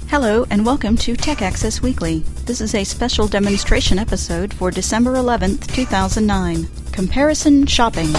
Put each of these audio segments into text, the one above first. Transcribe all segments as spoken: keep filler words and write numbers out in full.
Hello and welcome to Tech Access Weekly. This is a special demonstration episode for December eleventh, two thousand nine. Comparison Shopping.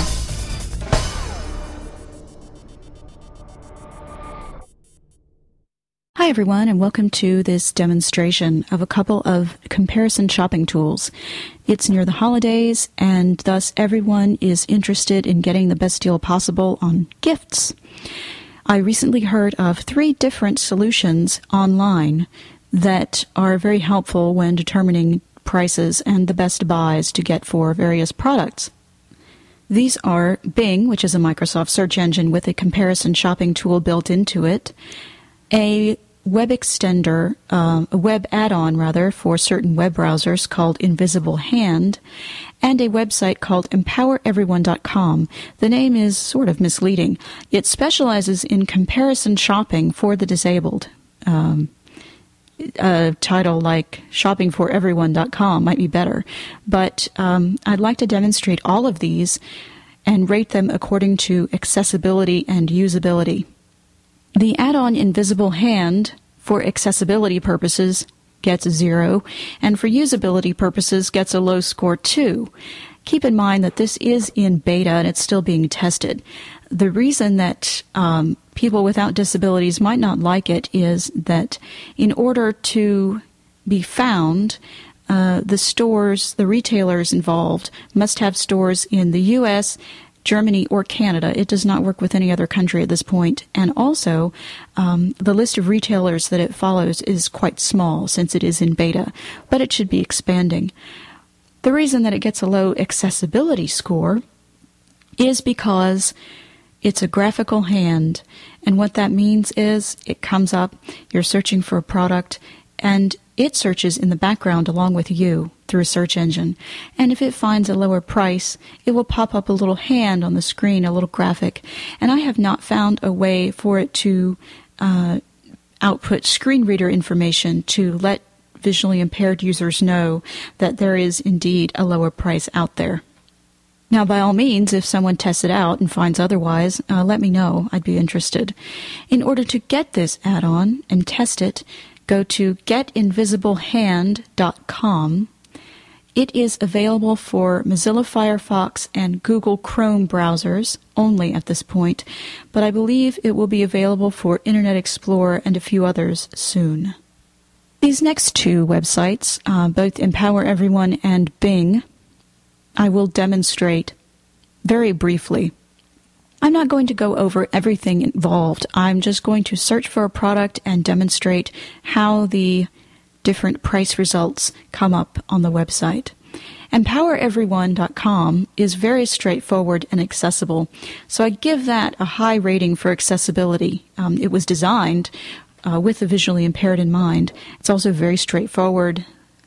Hi everyone and welcome to this demonstration of a couple of comparison shopping tools. It's near the holidays and thus everyone is interested in getting the best deal possible on gifts. I recently heard of three different solutions online that are very helpful when determining prices and the best buys to get for various products. These are Bing, which is a Microsoft search engine with a comparison shopping tool built into it, a web extender, uh, a web add-on rather, for certain web browsers called Invisible Hand, and a website called empower everyone dot com. The name is sort of misleading. It specializes in comparison shopping for the disabled. Um, a title like shopping for everyone dot com might be better, but um, I'd like to demonstrate all of these and rate them according to accessibility and usability. The add-on Invisible Hand, for accessibility purposes, gets a zero, and for usability purposes gets a low score two. Keep in mind that this is in beta and it's still being tested. The reason that um, people without disabilities might not like it is that in order to be found, uh, the stores, the retailers involved must have stores in the U S, Germany, or Canada. It does not work with any other country at this point. And also, um, the list of retailers that it follows is quite small since it is in beta, but it should be expanding. The reason that it gets a low accessibility score is because it's a graphical hand. And what that means is it comes up, you're searching for a product, and it searches in the background along with you through a search engine. And if it finds a lower price, it will pop up a little hand on the screen, a little graphic. And I have not found a way for it to uh, output screen reader information to let visually impaired users know that there is indeed a lower price out there. Now, by all means, if someone tests it out and finds otherwise, uh, let me know. I'd be interested. In order to get this add-on and test it, go to get invisible hand dot com. It is available for Mozilla Firefox and Google Chrome browsers only at this point, but I believe it will be available for Internet Explorer and a few others soon. These next two websites, uh, both Empower Everyone and Bing, I will demonstrate very briefly. I'm not going to go over everything involved. I'm just going to search for a product and demonstrate how the different price results come up on the website. empower everyone dot com is very straightforward and accessible, so I give that a high rating for accessibility. Um, it was designed uh, with the visually impaired in mind. It's also very straightforward,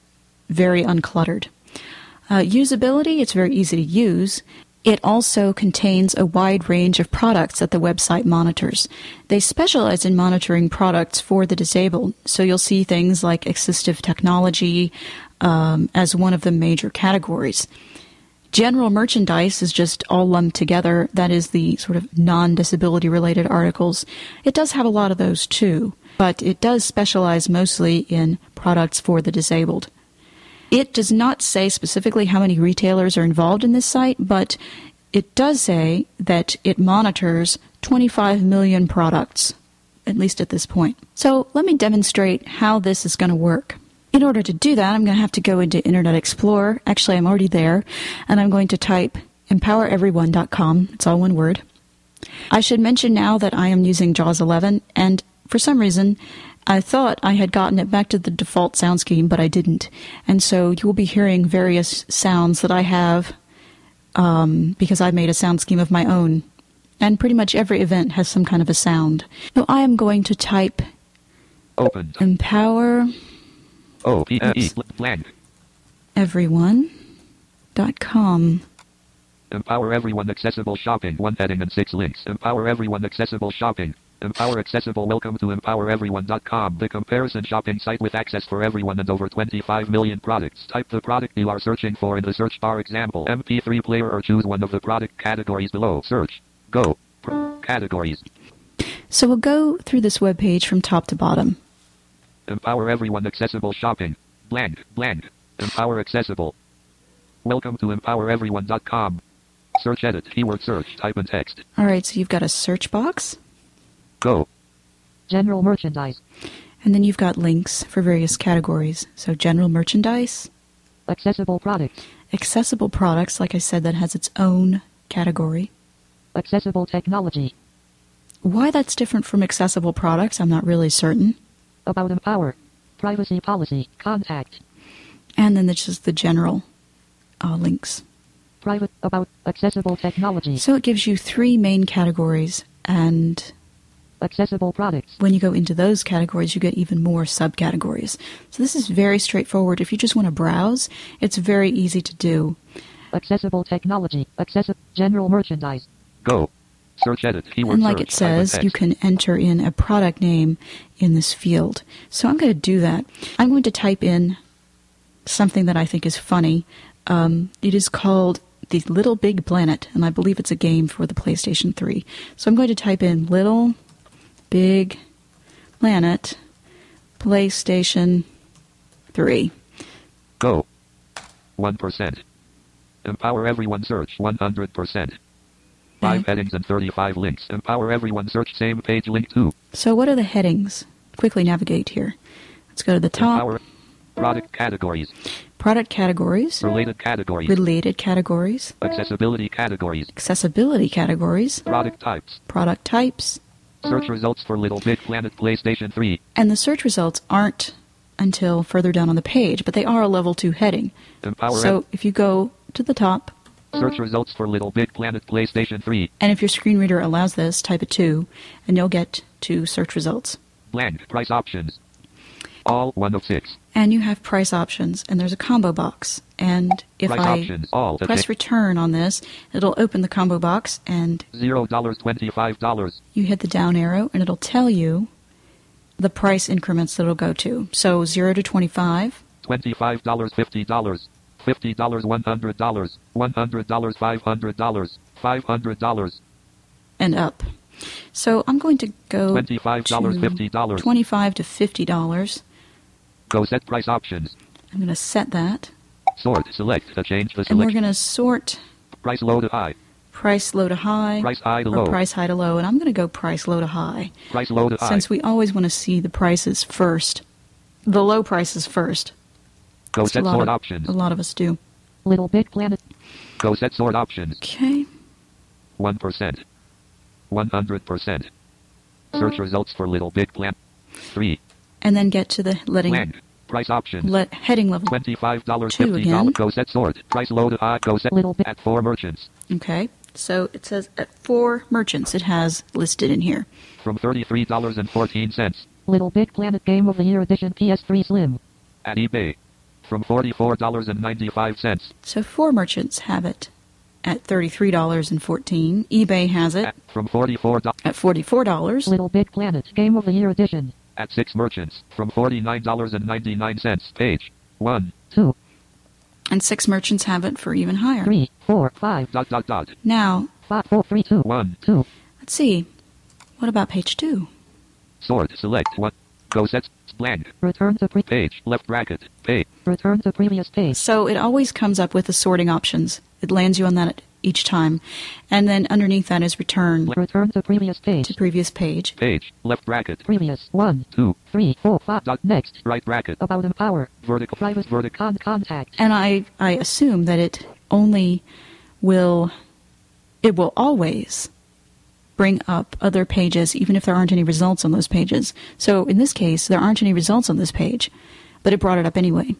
very uncluttered. Uh, usability, it's very easy to use. It also contains a wide range of products that the website monitors. They specialize in monitoring products for the disabled, so you'll see things like assistive technology um, as one of the major categories. General merchandise is just all lumped together. That is the sort of non-disability related articles. It does have a lot of those too, but it does specialize mostly in products for the disabled. It does not say specifically how many retailers are involved in this site, but it does say that it monitors twenty-five million products, at least at this point. So let me demonstrate how this is going to work. In order to do that, I'm going to have to go into Internet Explorer. Actually, I'm already there, and I'm going to type empower everyone dot com. It's all one word. I should mention now that I am using JAWS eleven, and for some reason, I thought I had gotten it back to the default sound scheme, but I didn't. And so you will be hearing various sounds that I have um, because I made a sound scheme of my own. And pretty much every event has some kind of a sound. So I am going to type Open. empower O P N E blank. everyone dot com. Empower Everyone Accessible Shopping. One heading and six links. Empower Everyone Accessible Shopping. Empower Accessible. Welcome to empower everyone dot com, the comparison shopping site with access for everyone and over twenty-five million products. Type the product you are searching for in the search bar. Example, M P three player, or choose one of the product categories below. Search. Go. Categories. So we'll go through this web page from top to bottom. Empower everyone. Accessible shopping. Blank. Blank. Empower accessible. Welcome to empower everyone dot com. Search edit. Keyword search. Type in text. All right, so you've got a search box. Go. General merchandise. And then you've got links for various categories. So general merchandise. Accessible products. Accessible products, like I said, that has its own category. Accessible technology. Why that's different from accessible products, I'm not really certain. About Empower. Privacy policy. Contact. And then there's just the general uh, links. Private. About. Accessible technology. So it gives you three main categories, and accessible products. When you go into those categories, you get even more subcategories. So this is very straightforward. If you just want to browse, it's very easy to do. Accessible technology. Accessible general merchandise. Go. Search edit. Keyword and like search. it says, you can enter in a product name in this field. So I'm going to do that. I'm going to type in something that I think is funny. Um, it is called The Little Big Planet, and I believe it's a game for the PlayStation three. So I'm going to type in Little Big Planet PlayStation three. Go. one percent. Empower everyone search one hundred percent. Five Okay. headings and thirty-five links. Empower everyone search same page link two. So what are the headings? Quickly navigate here. Let's go to the top. Empower product categories. Product categories. Related categories. Related categories. Accessibility categories. Accessibility categories. Product types. Product types. Search results for Little Big Planet PlayStation three. And the search results aren't until further down on the page, but they are a level two heading. Empower So if you go to the top, search results for Little Big Planet PlayStation three. and if your screen reader allows this, type a two, and you'll get to search results. Blank. Price options. All one of six. And you have price options, and there's a combo box. And if Price I options. All to press six. return on this, it'll open the combo box, and Zero dollars twenty-five dollars. you hit the down arrow, and it'll tell you the price increments that it'll go to. So zero to twenty-five, Twenty-five dollars, fifty dollars, fifty dollars, one hundred dollars, one hundred dollars, five hundred dollars, five hundred dollars, and up. So I'm going to go twenty-five dollars, to fifty dollars. twenty-five to fifty dollars. Go set price options. I'm going to set that, Sort. Select to change the and we're selection. going to sort Price low to high. price low to high, Price high to or low. price high to low, and I'm going to go price low to high, Price low to high. since we always want to see the prices first, the low prices first. Go That's a set lot sort of- options. A lot of us do. Little Big Planet. Go set sort options. Okay. one percent. one hundred percent. Search results for Little Big Planet. three. And then get to the letting Blank. Price options. let heading level. twenty-five dollars, Two fifty dollars. again. Go set sort. Price low to high. Go set Little bit. at four merchants. Okay. So it says at four merchants it has listed in here. From thirty-three dollars and fourteen cents. Little Big Planet Game of the Year Edition P S three Slim. At eBay. From forty-four dollars and ninety-five cents. So four merchants have it at thirty-three dollars and fourteen cents. eBay has it At, from forty-four dollars. at forty-four dollars. Little Big Planet Game of the Year Edition. At six merchants. From forty-nine dollars and ninety-nine cents. Page. one. Two, And six merchants have it for even higher. three, four, five, Dot dot dot. Now, five, four, three, two, one. two. let's see. What about page two? Sort. Select one. Go set blank. Return to pre- Page. Left bracket. Page. return to previous page. So it always comes up with the sorting options. It lands you on that each time. And then underneath that is return Return to previous to page. previous page. Page. Left bracket. Previous. One, two. three, four, five. Dot. Next. Right bracket. About Empower. Vertical. Private. Vertical. Con contact. And I, I assume that it only will, it will always bring up other pages, even if there aren't any results on those pages. So in this case, there aren't any results on this page, but it brought it up anyway.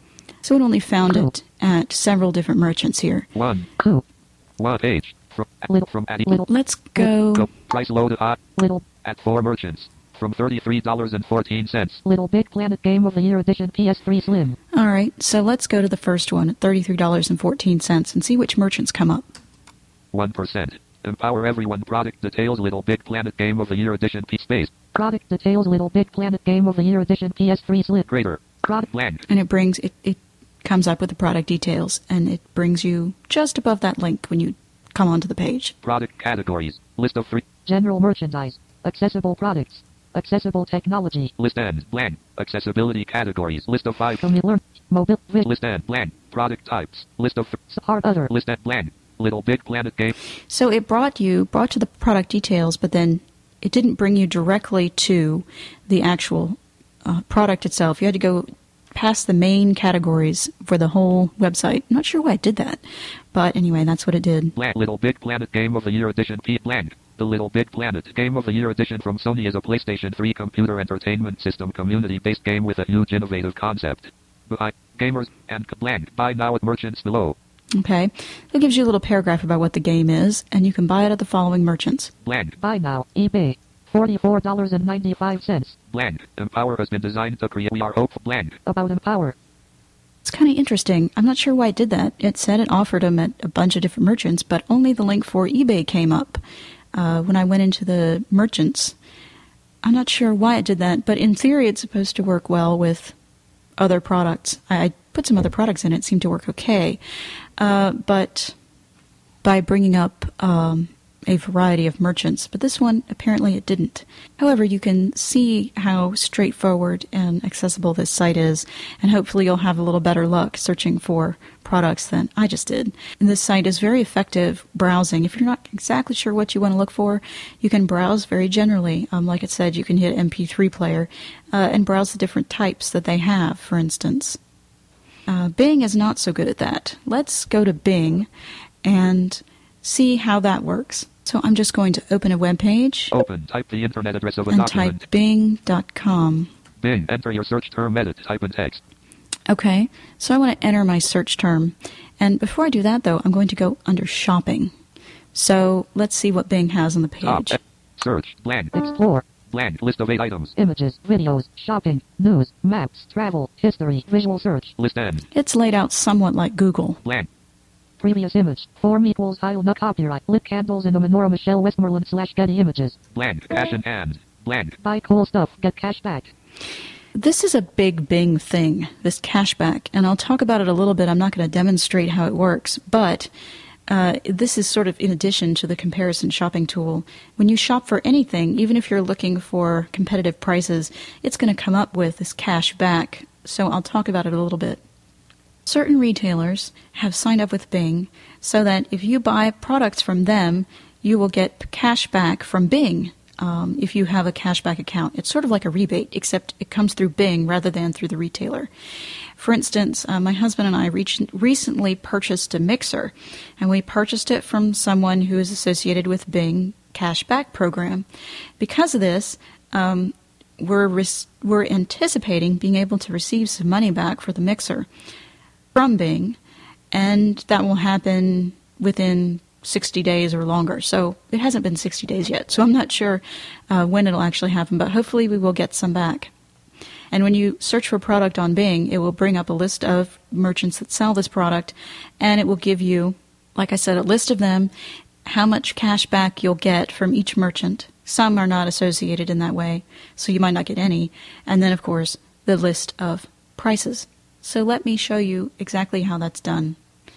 So it only found Cool. it at several different merchants here. One. Two. One page. From. Little. From at Little. Let's go. Go. Price low to high. Little. At four merchants. From thirty-three dollars and fourteen cents. Little Big Planet Game of the Year Edition P S three Slim. All right, so let's go to the first one at thirty-three dollars and fourteen cents and see which merchants come up. one percent. Empower everyone. Product details. Little Big Planet Game of the Year Edition. P space. Product details. Little Big Planet Game of the Year Edition P S three Slim. Greater. Product. Blank. And it brings it, it comes up with the product details, and it brings you just above that link when you come onto the page. Product categories. List of three. General merchandise. Accessible products. Accessible technology. List N. Blank. Accessibility categories. List of five. Familiar. Mobile. Vid. List N. Blank. Product types. List of th- Hard other. List N. Blank. Little Big Planet game. So it brought you, brought to the product details, but then it didn't bring you directly to the actual uh, product itself. You had to go past the main categories for the whole website. I'm not sure why it did that, but anyway, that's what it did. Blank. Little Big Planet Game of the Year Edition. P. Blank. The Little Big Planet Game of the Year Edition from Sony is a PlayStation three computer entertainment system community-based game with a huge innovative concept. By gamers and blank. Buy now at merchants below. Okay. It gives you a little paragraph about what the game is, and you can buy it at the following merchants. Blank. Buy now. eBay. forty-four dollars and ninety-five cents. Blank. Empower has been designed to create. We are hopeful. Blank. About Empower. It's kind of interesting. I'm not sure why it did that. It said it offered them at a bunch of different merchants, but only the link for eBay came up uh, when I went into the merchants. I'm not sure why it did that, but in theory it's supposed to work well with other products. I, I put some other products in it. It seemed to work okay. Uh, but by bringing up um, a variety of merchants. But this one, apparently it didn't. However, you can see how straightforward and accessible this site is, and hopefully you'll have a little better luck searching for products than I just did. And this site is very effective browsing. If you're not exactly sure what you want to look for, you can browse very generally. Um, like it said, you can hit M P three player uh, and browse the different types that they have, for instance. Uh, Bing is not so good at that. Let's go to Bing and see how that works. So I'm just going to open a web page. Open. Type the internet address of a and document. type bing dot com. Bing. Enter your search term. Edit. Type in text. Okay, so I want to enter my search term. And before I do that, though, I'm going to go under Shopping. So let's see what Bing has on the Top. page. Search. Blank. Explore. Blank. List of eight items. Images. Videos. Shopping. News. Maps. Travel. History. Visual search. List N. It's laid out somewhat like Google. Blank. Previous image. Form equals Heil no copyright. Lit candles in the menorah. Michelle Westmoreland slash Getty Images. Blank. Cash in hand. Blank. Buy cool stuff. Get cash back. This is a big Bing thing, this cashback, and I'll talk about it a little bit. I'm not going to demonstrate how it works, but uh, this is sort of in addition to the comparison shopping tool. When you shop for anything, even if you're looking for competitive prices, it's going to come up with this cashback, so I'll talk about it a little bit. Certain retailers have signed up with Bing so that if you buy products from them, you will get cash back from Bing. Um, if you have a cashback account. It's sort of like a rebate, except it comes through Bing rather than through the retailer. For instance, uh, my husband and I reach- recently purchased a mixer, and we purchased it from someone who is associated with Bing cashback program. Because of this, um, we're, res- we're anticipating being able to receive some money back for the mixer from Bing, and that will happen within sixty days or longer. So it hasn't been sixty days yet, so I'm not sure uh, when it'll actually happen, but hopefully we will get some back. And when you search for a product on Bing, it will bring up a list of merchants that sell this product, and it will give you, like I said, a list of them, how much cash back you'll get from each merchant. Some are not associated in that way, so you might not get any. And then, of course, the list of prices. So let me show you exactly how that's done.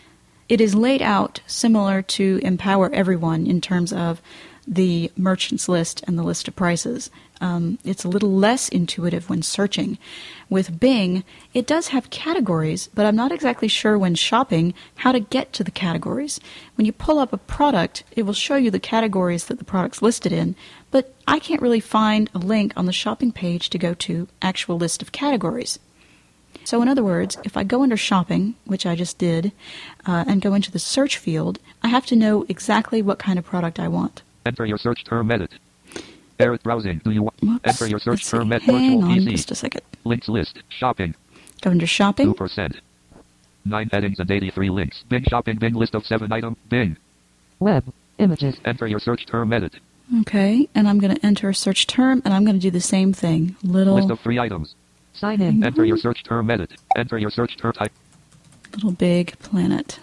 It is laid out similar to Empower Everyone in terms of the merchants list and the list of prices. Um, it's a little less intuitive when searching. With Bing, it does have categories, but I'm not exactly sure when shopping how to get to the categories. When you pull up a product, it will show you the categories that the product's listed in, but I can't really find a link on the shopping page to go to actual list of categories. So in other words, if I go under Shopping, which I just did, uh, and go into the search field, I have to know exactly what kind of product I want. Enter your search term. Edit. Edit browsing. Do you want? Whoops. Enter your search Let's term. see. Edit. Hang Virtual on P C. just a second. Links list. Shopping. Go under Shopping. Two percent. Nine headings and eighty-three links. Bing shopping. Bing list of seven item. Bing. Web. Images. Enter your search term. Edit. Okay, and I'm going to enter a search term, and I'm going to do the same thing. Little List of three items. Sign in. Enter your search term. Edit. Enter your search term. Type. Little Big Planet.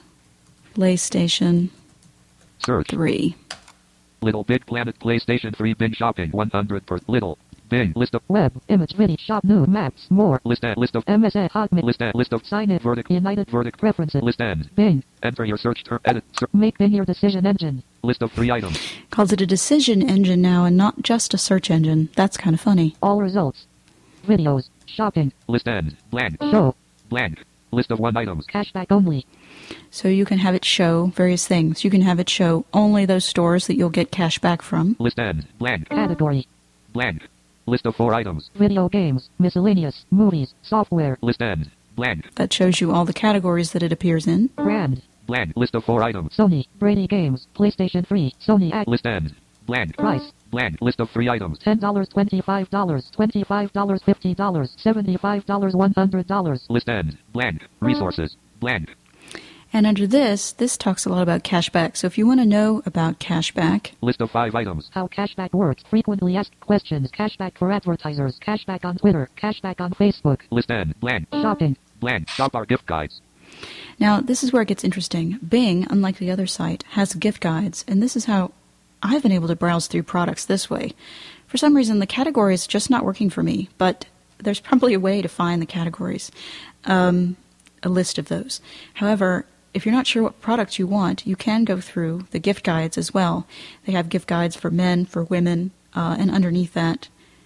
PlayStation Search. three. Little Big Planet PlayStation three. Bing shopping. one hundred per little. Bing list of Web. Image. Video. Shop. New. Maps. More. list and list of M S A. Hotmail. list and list of Sign in. verdict United. verdict Preferences. list and Bing. enter your search term. Edit. Ser- Make Bing your decision engine. List of three items. Calls it a decision engine now and not just a search engine. That's kind of funny. All results. Videos. Shopping. List ends. Blank. Show. Blank. List of one items. Cashback only. So you can have it show various things. You can have it show only those stores that you'll get cash back from. List ends. Blank. Category. Blank. List of four items. Video games. Miscellaneous. Movies. Software. List ends. Blank. That shows you all the categories that it appears in. Brand. Blank. List of four items. Sony. Brady Games. PlayStation three. Sony Act. List ends. Blank. Price. Blank. List of three items. ten dollars, twenty-five dollars, twenty-five dollars, fifty dollars, seventy-five dollars, one hundred dollars. List ends. Blank. Resources. Blank. And under this, this talks a lot about cashback. So if you want to know about cashback, List of five items. How cashback works. Frequently asked questions. Cashback for advertisers. Cashback on Twitter. Cashback on Facebook. List end. Blank. Shopping. Blank. Shop our gift guides. now this is where it gets interesting. Bing, unlike the other site, has gift guides, and this is how I've been able to browse through products this way. For some reason, the category is just not working for me, but there's probably a way to find the categories, um, a list of those. However, if you're not sure what products you want, you can go through the gift guides as well. They have gift guides for men, for women, uh, and underneath that,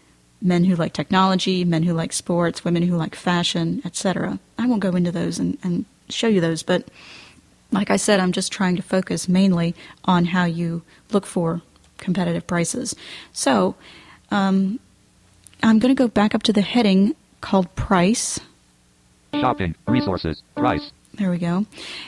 men who like technology, men who like sports, women who like fashion, et cetera. I won't go into those and, and show you those, but like I said, I'm just trying to focus mainly on how you look for competitive prices. So um, I'm going to go back up to the heading called Price. Shopping. Resources. Price. There we go.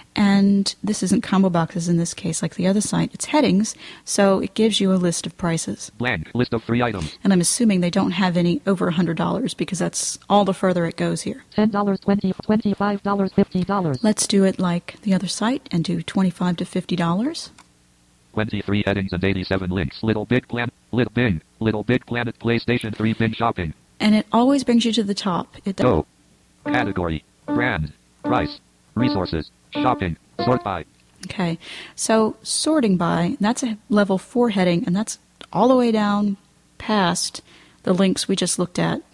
And this isn't combo boxes in this case like the other site. It's headings, so it gives you a list of prices. Blank. List of three items. And I'm assuming they don't have any over one hundred dollars because that's all the further it goes here. ten dollars, twenty dollars, twenty-five dollars, fifty dollars. Let's do it like the other site and do twenty-five to fifty dollars. twenty-three headings and eighty-seven links. Little Big Planet. Little Bing. Little Big Planet PlayStation three Bing Shopping. And it always brings you to the top. It does. Go. Category. Brand. Price. Resources. Shopping. Sort by. Okay, so sorting by, that's a level four heading, and that's all the way down past the links we just looked at.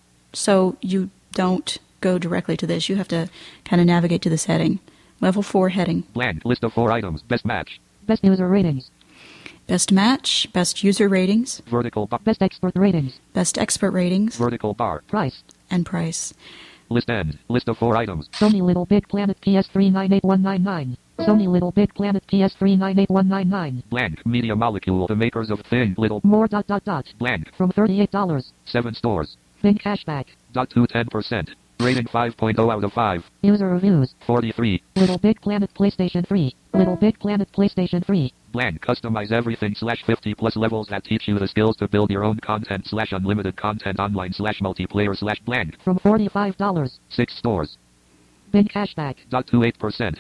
So you don't go directly to this. You have to kind of navigate to this heading. Level four heading. Blank. List of four items. Best match. Best user ratings. Best match, best user ratings, Vertical bar. Best expert ratings. best expert ratings, Vertical bar. Price. and price. List end. List of four items. Sony Little Big Planet P S three nine eight one nine nine. Sony Little Big Planet P S three nine eight one nine nine. Blank. Media Molecule. The makers of Thing. Little. More dot dot dot. Blank. From thirty-eight dollars. Seven stores. Bing Cashback. Dot to ten percent. Rating five point oh out of five. User reviews. forty-three. Little Big Planet PlayStation three. Little Big Planet PlayStation three. Blank. Customize everything slash fifty plus levels that teach you the skills to build your own content slash unlimited content online slash multiplayer slash blank. From forty-five dollars. Six stores. Bing Cashback. Dot to eight percent.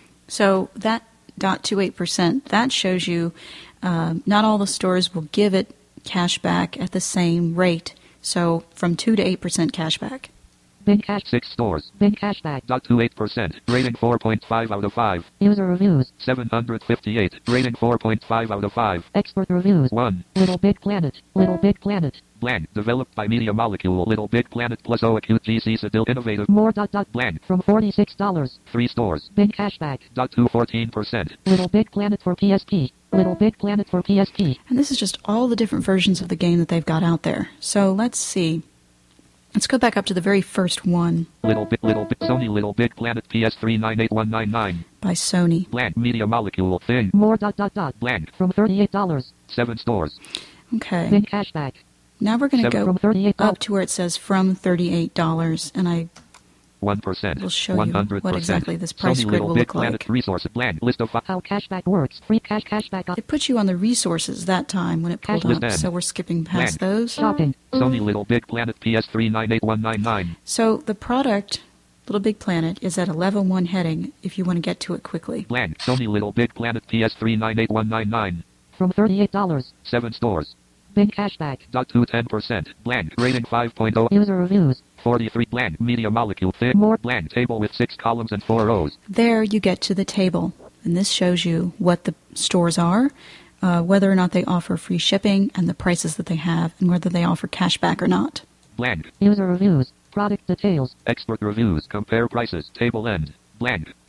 So that dot two eight percent, that shows you um, not all the stores will give it cash back at the same rate. So from two to eight percent cash back. Bing Cash. Six stores. Bing Cashback. Dot to eight percent. Rating four point five out of five. User reviews. seven hundred fifty-eight. Rating four point five out of five. Expert reviews. one. Little Big Planet. Little Big Planet. Blank. Developed by Media Molecule. Little Big Planet plus O Acute G C Still Innovative. More dot dot. Blank. From forty-six dollars. Three stores. Bing Cashback. Dot to fourteen percent. Little Big Planet for P S P. Little Big Planet for P S P. And this is just all the different versions of the game that they've got out there. So let's see. Let's go back up to the very first one Little Big Little Big Sony Little Big Planet P S three nine eight one nine nine. by Sony. Blank. Media Molecule. Thing. More dot dot dot. Blank. From thirty-eight dollars. Seven stores. Okay. Bing Cashback. Now we're going to Seven go From thirty-eight dollars. up to where it says from thirty-eight dollars, and I One percent. will show you One hundred percent. what exactly this price Sony grid Little will Big look Planet like. Resource. Blank. List of five. How cashback works. Free cash cashback on It put you on the resources that time when it pulled Cash up, list so end. we're skipping past Blank. those. shopping. Sony Little Big Planet P S three nine eight one nine nine. So the product, Little Big Planet, is at a level one heading if you want to get to it quickly. Blank. Sony Little Big Planet P S three nine eight one nine nine. From thirty-eight dollars. Seven stores. Bing Cashback. Dot to ten percent. Blank. Rating five point oh. User reviews. forty-three. Blank. Media Molecule. Thick. More. Blank. Table with six columns and four rows. There you get to the table, and this shows you what the stores are, uh, whether or not they offer free shipping, and the prices that they have, and whether they offer cash back or not. Blank. User reviews. Product details. Expert reviews. Compare prices. Table end. Blank.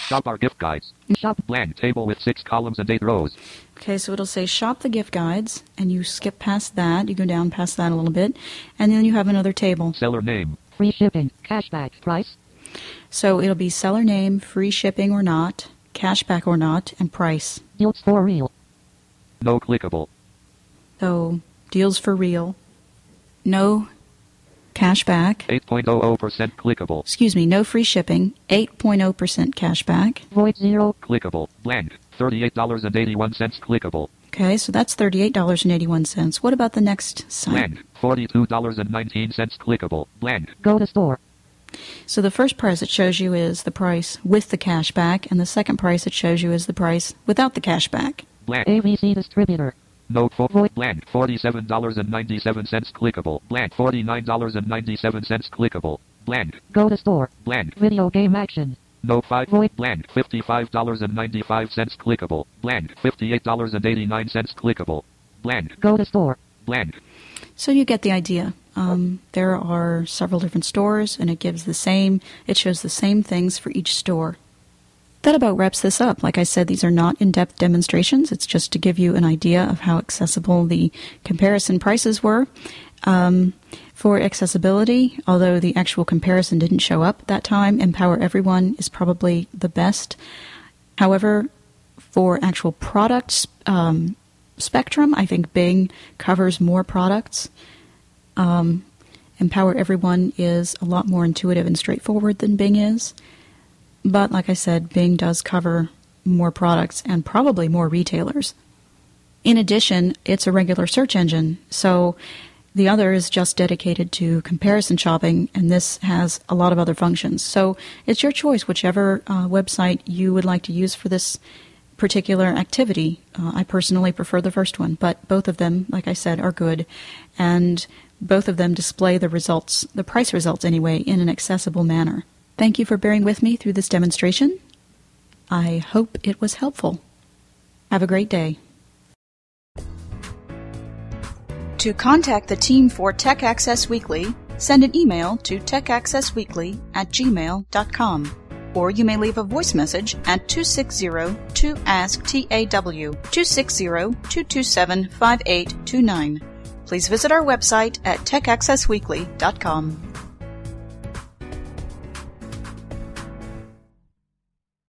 Shop our gift guides. Shop. Blank table with six columns and eight rows. Okay, so it'll say shop the gift guides, and you skip past that. You go down past that a little bit, and then you have another table. Seller name. Free shipping. Cashback. Price. So it'll be seller name, free shipping or not, cashback or not, and price. Deals for real. No clickable. So deals for real. No cashback. eight point zero zero percent clickable. Excuse me, no free shipping. eight point zero percent cashback. Void zero. Clickable. Blank. thirty-eight dollars and eighty-one cents clickable. Okay, so that's thirty-eight dollars and eighty-one cents. What about the next site? Blank. forty-two dollars and nineteen cents clickable. Blank. Go to store. So the first price it shows you is the price with the cashback, and the second price it shows you is the price without the cashback. Blank. A B C distributor. Note for Void. blank. forty-seven dollars and ninety-seven cents clickable. Blank. forty-nine dollars and ninety-seven cents clickable. Blank. Go to store. Blank. Video game action. Note five. Void. Blank. fifty-five dollars and ninety-five cents clickable. Blank. fifty-eight dollars and eighty-nine cents clickable. Blank. Go to store. Blank. So you get the idea. Um, there are several different stores, and it gives the same, it shows the same things for each store. That about wraps this up. Like I said, these are not in-depth demonstrations. It's just to give you an idea of how accessible the comparison prices were. Um, for accessibility, although the actual comparison didn't show up at that time, Empower Everyone is probably the best. However, for actual products um, spectrum, I think Bing covers more products. Um, Empower Everyone is a lot more intuitive and straightforward than Bing is. But like I said, Bing does cover more products and probably more retailers. In addition, it's a regular search engine, so the other is just dedicated to comparison shopping, and this has a lot of other functions. So it's your choice, whichever uh, website you would like to use for this particular activity. Uh, I personally prefer the first one, but both of them, like I said, are good, and both of them display the results, the price results anyway, in an accessible manner. Thank you for bearing with me through this demonstration. I hope it was helpful. Have a great day. To contact the team for Tech Access Weekly, send an email to tech access weekly at gmail dot com, or you may leave a voice message at two six zero two ask T A W, two six zero two two seven five eight two nine. Please visit our website at tech access weekly dot com.